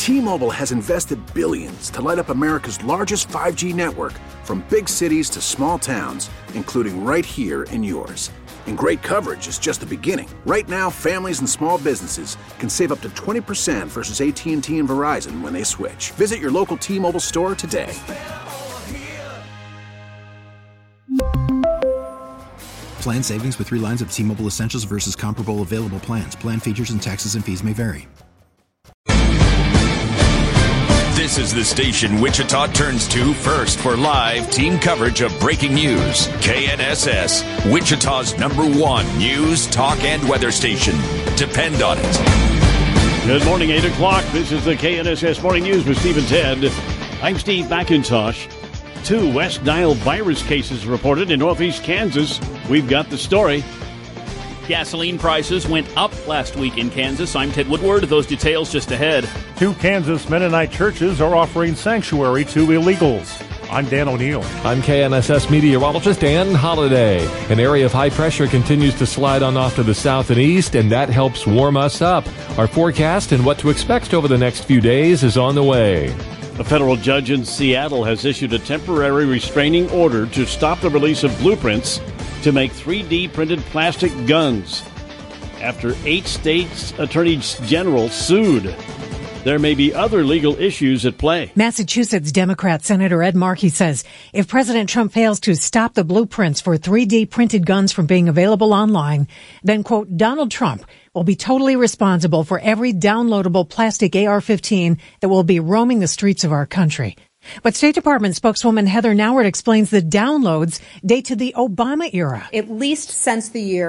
T-Mobile has invested billions to light up America's largest 5G network, from big cities to small towns, including right here in yours. And great coverage is just the beginning. Right now, families and small businesses can save up to 20% versus AT&T and Verizon when they switch. Visit your local T-Mobile store today. Plan savings with 3 lines of T-Mobile Essentials versus comparable available plans. Plan features and taxes and fees may vary. This is the station Wichita turns to first for live team coverage of breaking news. KNSS, Wichita's #1 news, talk, and weather station. Depend on it. Good morning, 8 o'clock. This is the KNSS Morning News with Steve and Ted. I'm Steve McIntosh. 2 West Nile virus cases reported in northeast Kansas. We've got the story. Gasoline prices went up last week in Kansas. I'm Ted Woodward. Those details just ahead. 2 Kansas Mennonite churches are offering sanctuary to illegals. I'm Dan O'Neill. I'm KNSS meteorologist Dan Holliday. An area of high pressure continues to slide on off to the south and east, and that helps warm us up. Our forecast and what to expect over the next few days is on the way. A federal judge in Seattle has issued a temporary restraining order to stop the release of blueprints to make 3D printed plastic guns after 8 states' attorneys general sued. There may be other legal issues at play. Massachusetts Democrat Senator Ed Markey says if President Trump fails to stop the blueprints for 3D printed guns from being available online, then, quote, Donald Trump will be totally responsible for every downloadable plastic AR-15 that will be roaming the streets of our country. But State Department spokeswoman Heather Nauert explains the downloads date to the Obama era. At least since the year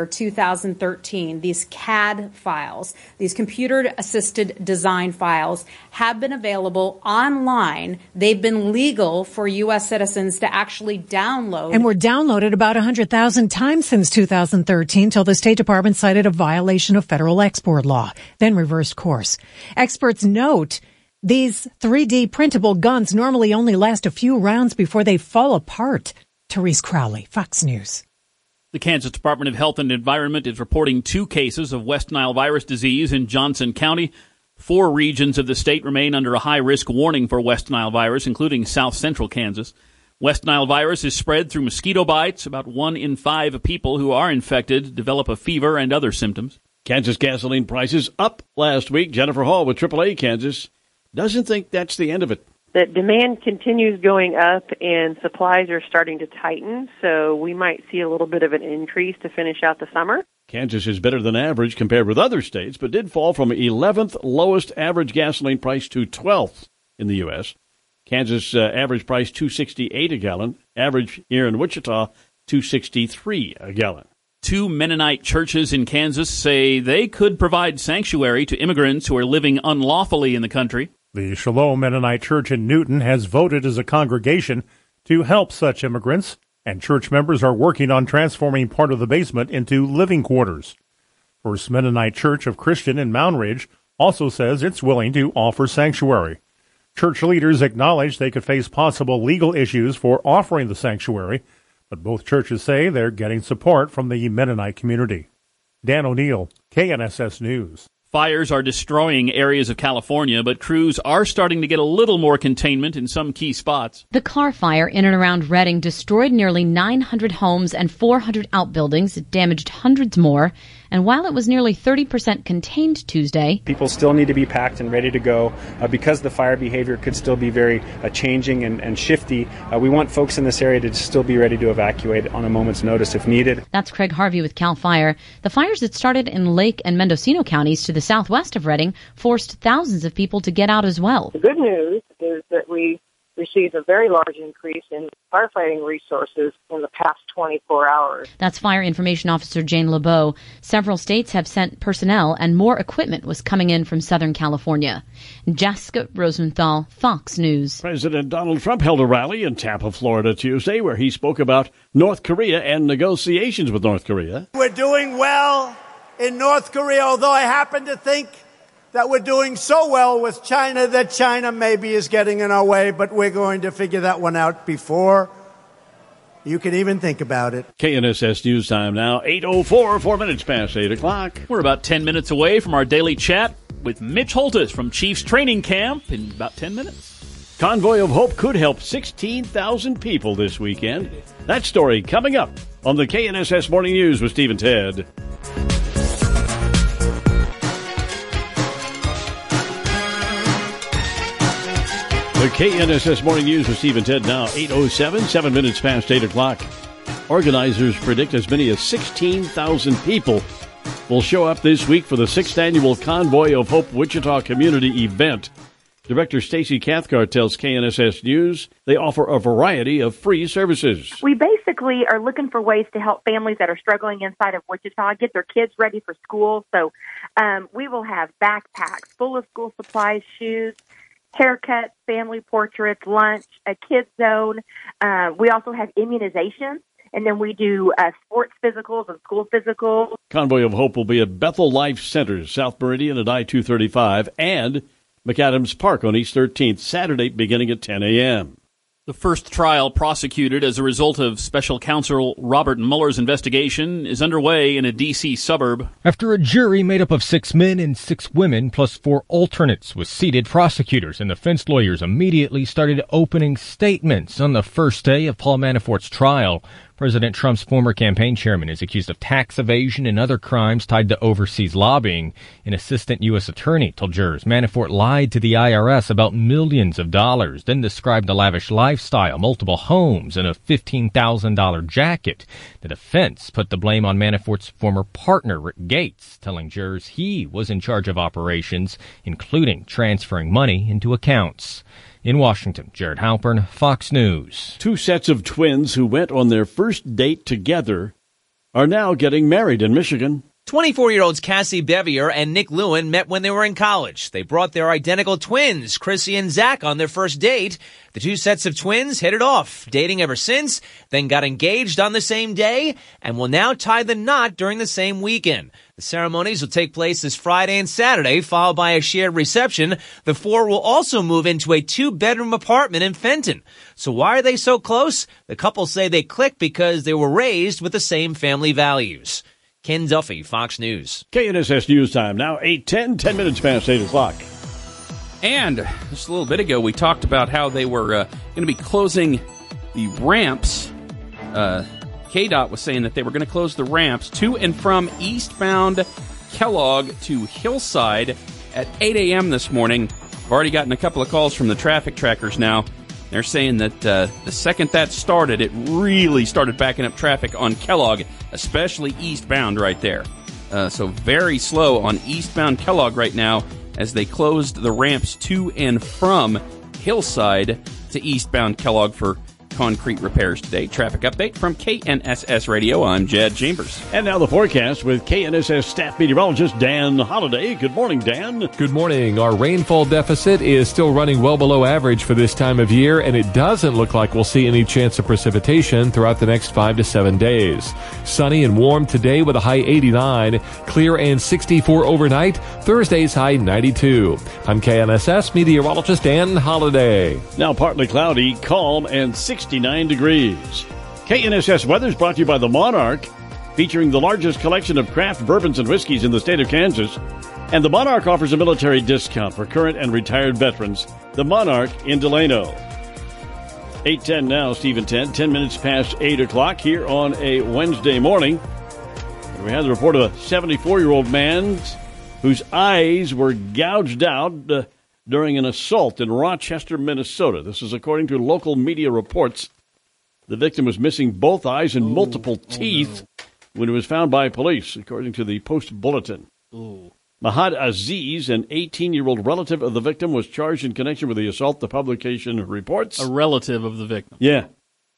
2013, these CAD files, these computer-assisted design files, have been available online. They've been legal for U.S. citizens to actually download. And were downloaded about 100,000 times since 2013 till the State Department cited a violation of federal export law, then reversed course. Experts note these 3D printable guns normally only last a few rounds before they fall apart. Therese Crowley, Fox News. The Kansas Department of Health and Environment is reporting 2 cases of West Nile virus disease in Johnson County. 4 regions of the state remain under a high-risk warning for West Nile virus, including south central Kansas. West Nile virus is spread through mosquito bites. About 1 in 5 people who are infected develop a fever and other symptoms. Kansas gasoline prices up last week. Jennifer Hall with AAA Kansas doesn't think that's the end of it. The demand continues going up and supplies are starting to tighten, so we might see a little bit of an increase to finish out the summer. Kansas is better than average compared with other states, but did fall from 11th lowest average gasoline price to 12th in the U.S. Kansas average price $2.68 a gallon. Average here in Wichita, $2.63 a gallon. 2 Mennonite churches in Kansas say they could provide sanctuary to immigrants who are living unlawfully in the country. The Shalom Mennonite Church in Newton has voted as a congregation to help such immigrants, and church members are working on transforming part of the basement into living quarters. First Mennonite Church of Christian in Mound Ridge also says it's willing to offer sanctuary. Church leaders acknowledge they could face possible legal issues for offering the sanctuary, but both churches say they're getting support from the Mennonite community. Dan O'Neill, KNSS News. Fires are destroying areas of California, but crews are starting to get a little more containment in some key spots. The Carr fire in and around Redding destroyed nearly 900 homes and 400 outbuildings. It damaged hundreds more. And while it was nearly 30% contained Tuesday, people still need to be packed and ready to go because the fire behavior could still be very changing and shifty. We want folks in this area to still be ready to evacuate on a moment's notice if needed. That's Craig Harvey with CAL FIRE. The fires that started in Lake and Mendocino counties to the southwest of Redding forced thousands of people to get out as well. The good news is that we received a very large increase in firefighting resources in the past 24 hours. That's Fire Information Officer Jane LeBeau. Several states have sent personnel, and more equipment was coming in from Southern California. Jessica Rosenthal, Fox News. President Donald Trump held a rally in Tampa, Florida Tuesday, where he spoke about North Korea and negotiations with North Korea. We're doing well in North Korea, although I happen to think that we're doing so well with China that China maybe is getting in our way, but we're going to figure that one out before you can even think about it. KNSS News Time now, 8:04, 4 minutes past 8 o'clock. We're about 10 minutes away from our daily chat with Mitch Holtis from Chiefs Training Camp in about 10 minutes. Convoy of Hope could help 16,000 people this weekend. That story coming up on the KNSS Morning News with Steve and Ted. The KNSS Morning News with Steve and Ted now, 8:07, 7 minutes past 8 o'clock. Organizers predict as many as 16,000 people will show up this week for the 6th Annual Convoy of Hope Wichita Community Event. Director Stacy Cathcart tells KNSS News they offer a variety of free services. We basically are looking for ways to help families that are struggling inside of Wichita get their kids ready for school. So we will have backpacks full of school supplies, shoes, haircuts, family portraits, lunch, a kids zone. We also have immunizations, and then we do sports physicals and school physicals. Convoy of Hope will be at Bethel Life Center, South Meridian at I-235, and McAdams Park on East 13th, Saturday beginning at 10 a.m. The first trial prosecuted as a result of special counsel Robert Mueller's investigation is underway in a D.C. suburb. After a jury made up of 6 men and 6 women plus 4 alternates was seated, prosecutors and defense lawyers immediately started opening statements on the first day of Paul Manafort's trial. President Trump's former campaign chairman is accused of tax evasion and other crimes tied to overseas lobbying. An assistant U.S. attorney told jurors Manafort lied to the IRS about millions of dollars, then described a lavish lifestyle, multiple homes, and a $15,000 jacket. The defense put the blame on Manafort's former partner, Rick Gates, telling jurors he was in charge of operations, including transferring money into accounts. In Washington, Jared Halpern, Fox News. 2 sets of twins who went on their first date together are now getting married in Michigan. 24-year-olds Cassie Bevier and Nick Lewin met when they were in college. They brought their identical twins, Chrissy and Zach, on their first date. The 2 sets of twins hit it off, dating ever since, then got engaged on the same day, and will now tie the knot during the same weekend. The ceremonies will take place this Friday and Saturday, followed by a shared reception. The 4 will also move into a 2-bedroom apartment in Fenton. So why are they so close? The couple say they click because they were raised with the same family values. Ken Duffy, Fox News. KNSS News Time, now 8:10, 10 minutes past 8 o'clock. And just a little bit ago, we talked about how they were going to be closing the ramps. KDOT was saying that they were going to close the ramps to and from eastbound Kellogg to Hillside at 8 a.m. this morning. I've already gotten a couple of calls from the traffic trackers now. They're saying that the second that started, it really started backing up traffic on Kellogg, especially eastbound right there. So very slow on eastbound Kellogg right now as they closed the ramps to and from Hillside to eastbound Kellogg for concrete repairs today. Traffic update from KNSS Radio. I'm Jed Chambers. And now the forecast with KNSS staff meteorologist Dan Holliday. Good morning, Dan. Good morning. Our rainfall deficit is still running well below average for this time of year, and it doesn't look like we'll see any chance of precipitation throughout the next 5 to 7 days. Sunny and warm today with a high 89, clear and 64 overnight. Thursday's high 92. I'm KNSS meteorologist Dan Holliday. Now partly cloudy, calm, and 69 degrees. KNSS weather is brought to you by the Monarch, featuring the largest collection of craft bourbons and whiskeys in the state of Kansas. And the Monarch offers a military discount for current and retired veterans. The Monarch in Delano. 8:10 now, Steve and Ted, 10 minutes past 8 o'clock here on a Wednesday morning. We had the report of a 74-year-old man whose eyes were gouged out during an assault in Rochester, Minnesota. This is according to local media reports. The victim was missing both eyes and multiple teeth when it was found by police, according to the Post-Bulletin. Mahad Aziz, an 18-year-old relative of the victim, was charged in connection with the assault, the publication reports. A relative of the victim. Yeah.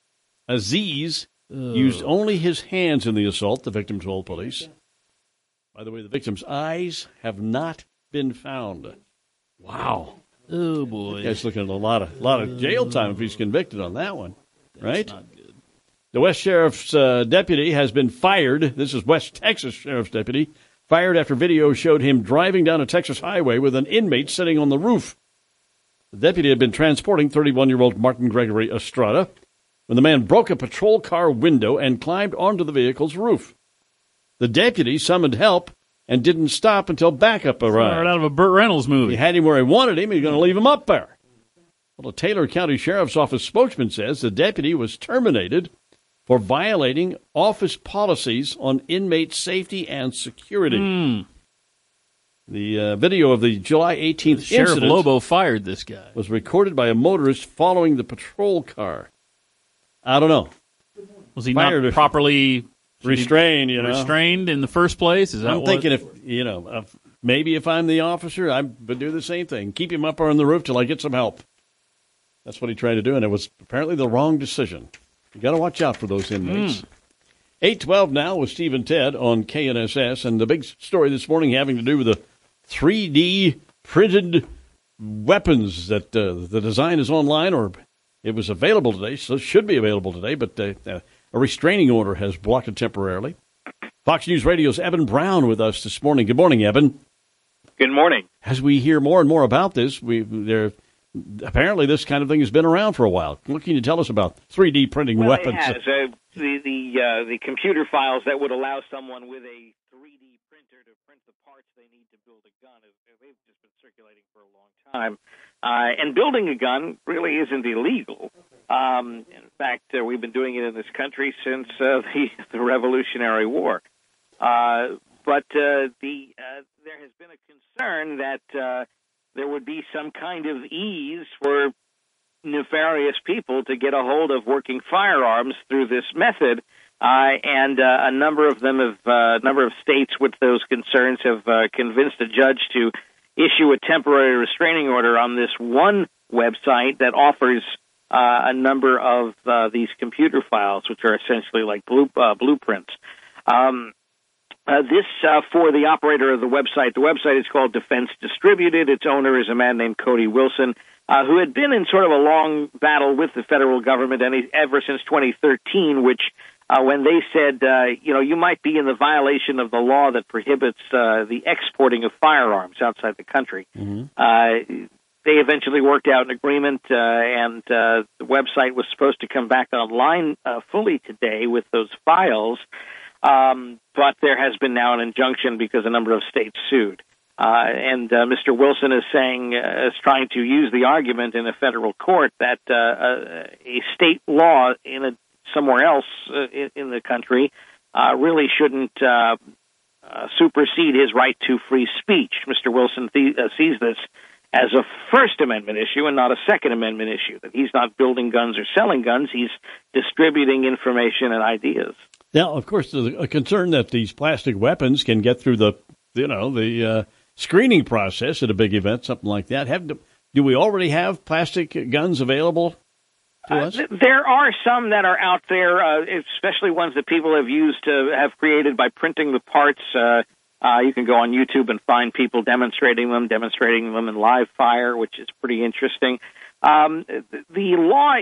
Aziz used only his hands in the assault, the victim told police. By the way, the victim's eyes have not been found. Wow. Oh, boy. Guy's looking at a lot of jail time if he's convicted on that one. Right? That's not good. The West Sheriff's deputy has been fired. This is West Texas Sheriff's deputy. Fired after video showed him driving down a Texas highway with an inmate sitting on the roof. The deputy had been transporting 31-year-old Martin Gregory Estrada when the man broke a patrol car window and climbed onto the vehicle's roof. The deputy summoned help and didn't stop until backup arrived. Right out of a Burt Reynolds movie. He had him where he wanted him. He's going to leave him up there. Well, the Taylor County Sheriff's Office spokesman says the deputy was terminated for violating office policies on inmate safety and security. The video of the July 18th Sheriff incident Lobo fired this guy. Was recorded by a motorist following the patrol car. I don't know. Was he not properly restrained? Restrained in the first place? Is that I'm thinking maybe if I'm the officer, I would do the same thing. Keep him up on the roof till I get some help. That's what he tried to do, and it was apparently the wrong decision. You got to watch out for those inmates. 8:12 now with Steve and Ted on KNSS, and the big story this morning having to do with the 3D printed weapons that the design is online, or it was available today, so it should be available today, but a restraining order has blocked it temporarily. Fox News Radio's Eben Brown with us this morning. Good morning, Eben. Good morning. As we hear more and more about this, apparently this kind of thing has been around for a while. What can you tell us about 3D printing weapons? It has. The computer files that would allow someone with a 3D printer to print the parts they need to build a gun, they've just been circulating for a long time. And building a gun really isn't illegal. In fact, we've been doing it in this country since the Revolutionary War. But there has been a concern that there would be some kind of ease for nefarious people to get a hold of working firearms through this method, and a number of states with those concerns have convinced a judge to issue a temporary restraining order on this one website that offers a number of these computer files, which are essentially like blueprints. This for the operator of the website. The website is called Defense Distributed. Its owner is a man named Cody Wilson, who had been in sort of a long battle with the federal government ever since 2013, which when they said, you might be in the violation of the law that prohibits the exporting of firearms outside the country. They eventually worked out an agreement, and the website was supposed to come back online fully today with those files. But there has been now an injunction because a number of states sued. And Mr. Wilson is trying to use the argument in a federal court that a state law somewhere else in the country really shouldn't supersede his right to free speech. Mr. Wilson sees this as a First Amendment issue and not a Second Amendment issue, that he's not building guns or selling guns, he's distributing information and ideas. Now, of course, there's a concern that these plastic weapons can get through the screening process at a big event, something like that. Do we already have plastic guns available to us? There are some that are out there, especially ones that people have created by printing the parts. You can go on YouTube and find people demonstrating them in live fire, which is pretty interesting. The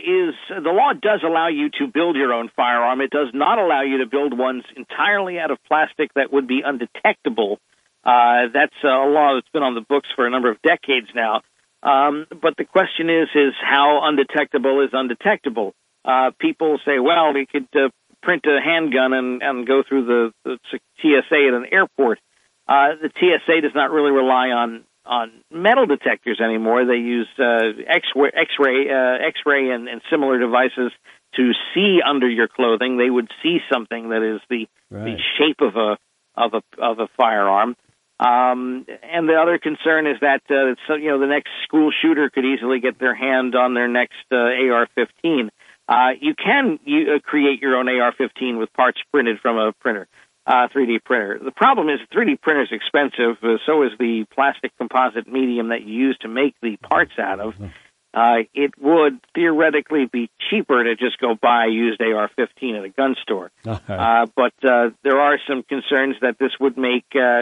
law does allow you to build your own firearm. It does not allow you to build ones entirely out of plastic that would be undetectable. That's a law that's been on the books for a number of decades now. But the question is how undetectable is undetectable? People say, well, we could print a handgun and go through the TSA at an airport. The TSA does not really rely on metal detectors anymore. They use X-ray and similar devices to see under your clothing. They would see something that is the shape of a firearm. And the other concern is that the next school shooter could easily get their hand on their next AR-15. You can create your own AR-15 with parts printed from a printer. 3D printer. The problem is 3D printer is expensive, so is the plastic composite medium that you use to make the parts out of. It would theoretically be cheaper to just go buy a used AR-15 at a gun store. But there are some concerns that this would make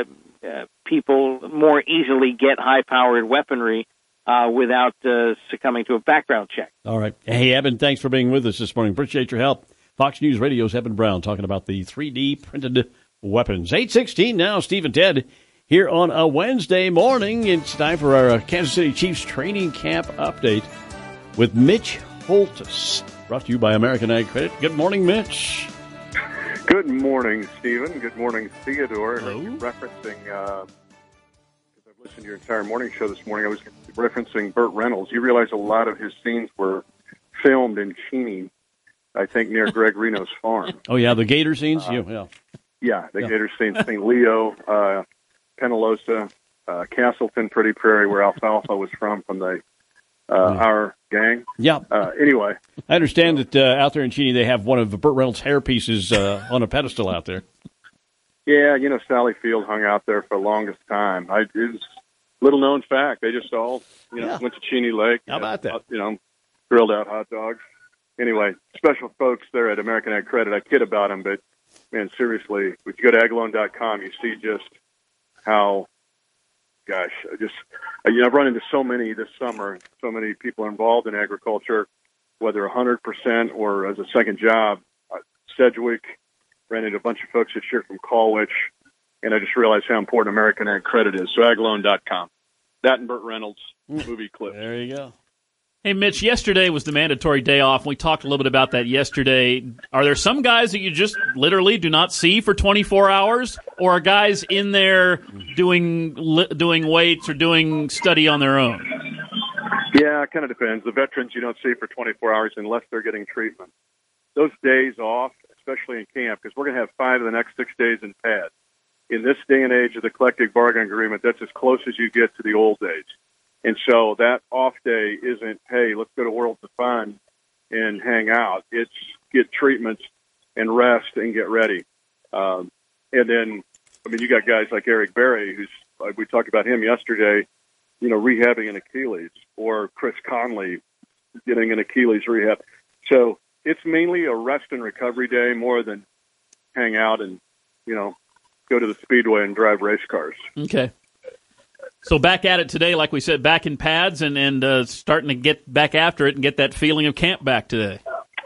people more easily get high-powered weaponry without succumbing to a background check. All right. Hey, Eben, thanks for being with us this morning. Appreciate your help. Fox News Radio's Eben Brown talking about the 3D printed weapons. 8:16 now, Steve and Ted here on a Wednesday morning. It's time for our Kansas City Chiefs training camp update with Mitch Holthus. Brought to you by American Ag Credit. Good morning, Mitch. Good morning, Stephen. Good morning, Theodore. Referencing, because I've listened to your entire morning show this morning, I was referencing Burt Reynolds. You realize a lot of his scenes were filmed in Cheney, I think, near Greg Reno's farm. Oh, yeah, the Gator scenes? Yeah, the Gator scenes, St. Leo, Penalosa, Castleton, Pretty Prairie, where Alfalfa was from the our gang. Yeah. Anyway. I understand that out there in Cheney they have one of Burt Reynolds' hair pieces on a pedestal out there. Yeah, Sally Field hung out there for the longest time. It was little known fact. They just all, went to Cheney Lake. How about that? Grilled out hot dogs. Anyway, special folks there at American Ag Credit. I kid about them, but, man, seriously, if you go to agloan.com, you see just how, I've run into so many this summer, so many people involved in agriculture, whether 100% or as a second job. Sedgwick, ran into a bunch of folks this year from Colwich, and I just realized how important American Ag Credit is. So agloan.com. That and Burt Reynolds movie clips. There you go. Hey, Mitch, yesterday was the mandatory day off, and we talked a little bit about that yesterday. Are there some guys that you just literally do not see for 24 hours, or are guys in there doing weights or doing study on their own? Yeah, it kind of depends. The veterans you don't see for 24 hours unless they're getting treatment. Those days off, especially in camp, because we're going to have 5 of the next 6 days in pads. In this day and age of the collective bargaining agreement, that's as close as you get to the old days. And so that off day isn't, hey, let's go to Worlds of Fun and hang out. It's get treatments and rest and get ready. And then, you got guys like Eric Berry, we talked about him yesterday, rehabbing an Achilles, or Chris Conley getting an Achilles rehab. So it's mainly a rest and recovery day more than hang out and, go to the speedway and drive race cars. Okay. So back at it today, like we said, back in pads and starting to get back after it and get that feeling of camp back today.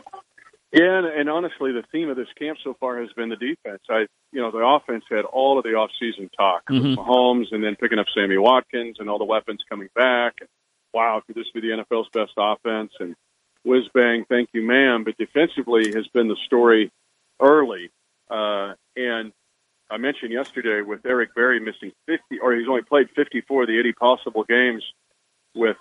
Yeah, and honestly, the theme of this camp so far has been the defense. The offense had all of the off-season talk with Mahomes, and then picking up Sammy Watkins and all the weapons coming back. And, wow, could this be the NFL's best offense? And whiz-bang, thank you, ma'am. But defensively has been the story early. And I mentioned yesterday with Eric Berry missing 50, or he's only played 54 of the 80 possible games with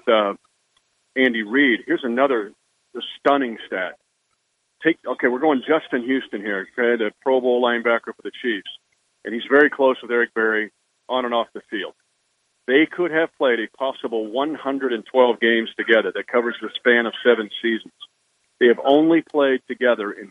Andy Reid. Here's another stunning stat. We're going Justin Houston here, the Pro Bowl linebacker for the Chiefs, and he's very close with Eric Berry on and off the field. They could have played a possible 112 games together that covers the span of 7 seasons. They have only played together in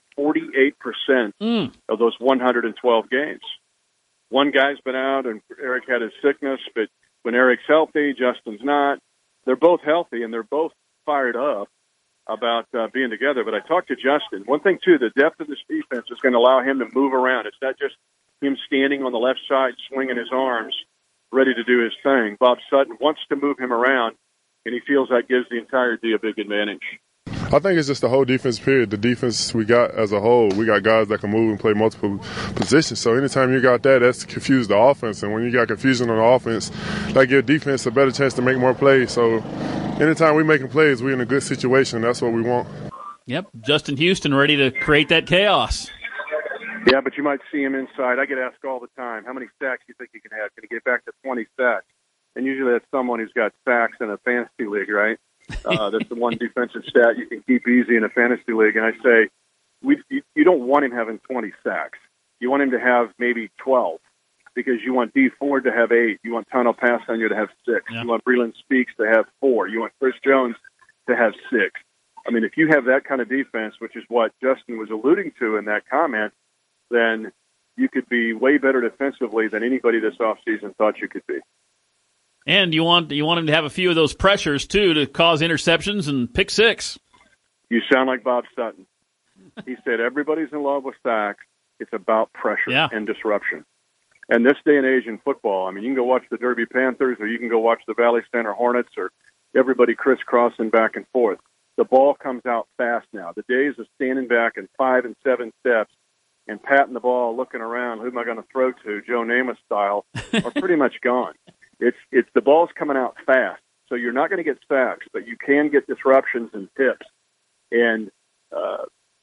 48% of those 112 games. One guy's been out, and Eric had his sickness, but when Eric's healthy, Justin's not. They're both healthy, and they're both fired up about being together. But I talked to Justin. One thing, too, the depth of this defense is going to allow him to move around. It's not just him standing on the left side, swinging his arms, ready to do his thing. Bob Sutton wants to move him around, and he feels that gives the entire D a big advantage. I think it's just the whole defense period. The defense we got as a whole, we got guys that can move and play multiple positions. So anytime you got that's confused the offense. And when you got confusion on the offense, that gives defense a better chance to make more plays. So anytime we're making plays, we're in a good situation. That's what we want. Yep, Justin Houston ready to create that chaos. Yeah, but you might see him inside. I get asked all the time, how many sacks do you think he can have? Can he get back to 20 sacks? And usually that's someone who's got sacks in a fantasy league, right? That's the one defensive stat you can keep easy in a fantasy league. And I say, you don't want him having 20 sacks. You want him to have maybe 12 because you want Dee Ford to have 8. You want Tano Passanha to have 6. Yeah. You want Breland Speaks to have 4. You want Chris Jones to have 6. I mean, if you have that kind of defense, which is what Justin was alluding to in that comment, then you could be way better defensively than anybody this offseason thought you could be. And you want him to have a few of those pressures, too, to cause interceptions and pick six. You sound like Bob Sutton. He said everybody's in love with sacks. It's about pressure and disruption. And this day and age in football, I mean, you can go watch the Derby Panthers or you can go watch the Valley Center Hornets or everybody crisscrossing back and forth. The ball comes out fast now. The days of standing back in 5 and 7 steps and patting the ball, looking around, who am I going to throw to, Joe Namath style, are pretty much gone. It's the ball's coming out fast, so you're not going to get sacks, but you can get disruptions and tips. And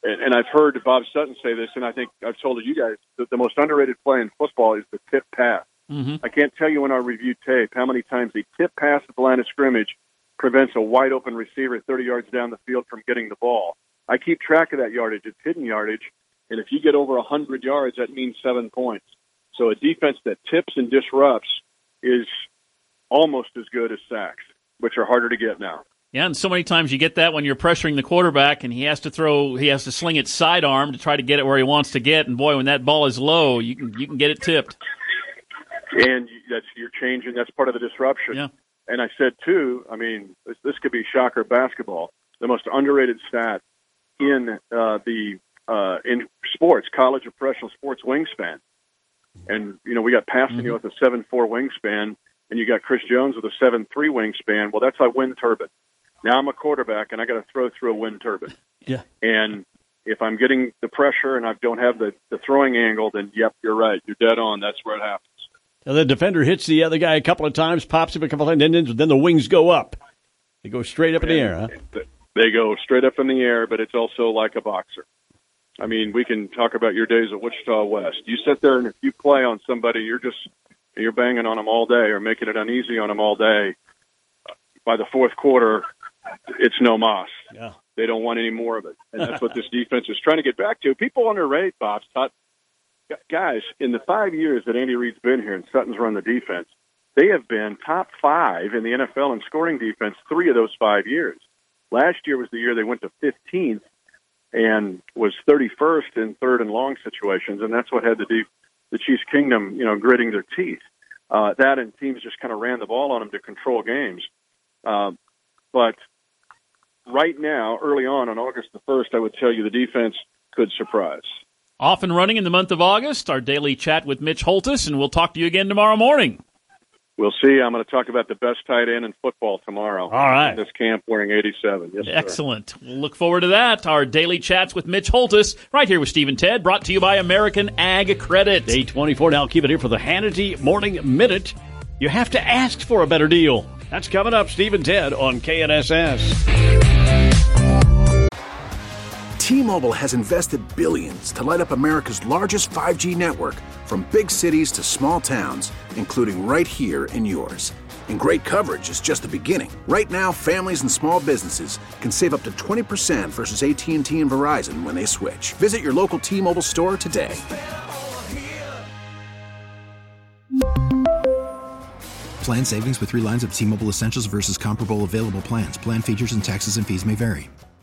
and I've heard Bob Sutton say this, and I think I've told you guys, that the most underrated play in football is the tip pass. Mm-hmm. I can't tell you in our review tape how many times the tip pass at the line of scrimmage prevents a wide-open receiver 30 yards down the field from getting the ball. I keep track of that yardage. It's hidden yardage, and if you get over 100 yards, that means 7 points. So a defense that tips and disrupts is almost as good as sacks, which are harder to get now. Yeah, and so many times you get that when you're pressuring the quarterback and he has to sling it sidearm to try to get it where he wants to get. And boy, when that ball is low, you can get it tipped. And you're changing. That's part of the disruption. Yeah. And I said too, I mean, this could be shocker basketball. The most underrated stat in in sports, college or professional sports, wingspan. And we got Passanio with a 7'4" wingspan, and you got Chris Jones with a 7'3" wingspan. Well, that's a wind turbine. Now I'm a quarterback, and I got to throw through a wind turbine. Yeah. And if I'm getting the pressure and I don't have the throwing angle, then, yep, you're right. You're dead on. That's where it happens. Now the defender hits the other guy a couple of times, pops him a couple of times, and then the wings go up. They go straight up in the air, huh? They go straight up in the air, but it's also like a boxer. I mean, we can talk about your days at Wichita West. You sit there, and if you play on somebody, you're banging on them all day or making it uneasy on them all day. By the fourth quarter, it's no mas. Yeah. They don't want any more of it. And that's what this defense is trying to get back to. People underrate, Bob. Guys, in the 5 years that Andy Reid's been here and Sutton's run the defense, they have been top 5 in the NFL in scoring defense 3 of those 5 years. Last year was the year they went to 15th and was 31st in third and long situations, and that's what had the Chiefs Kingdom, gritting their teeth. That and teams just kind of ran the ball on them to control games. But right now, early on August the 1st, I would tell you the defense could surprise. Off and running in the month of August, our daily chat with Mitch Holthus, and we'll talk to you again tomorrow morning. We'll see. I'm going to talk about the best tight end in football tomorrow. All right. In this camp wearing 87. Yes, excellent. Sir. We'll look forward to that. Our daily chats with Mitch Holthus, right here with Steve and Ted, brought to you by American Ag Credit. Day 24 now. Keep it here for the Hannity Morning Minute. You have to ask for a better deal. That's coming up, Steve and Ted on KNSS. T-Mobile has invested billions to light up America's largest 5G network, from big cities to small towns, including right here in yours. And great coverage is just the beginning. Right now, families and small businesses can save up to 20% versus AT&T and Verizon when they switch. Visit your local T-Mobile store today. Plan savings with 3 lines of T-Mobile Essentials versus comparable available plans. Plan features and taxes and fees may vary.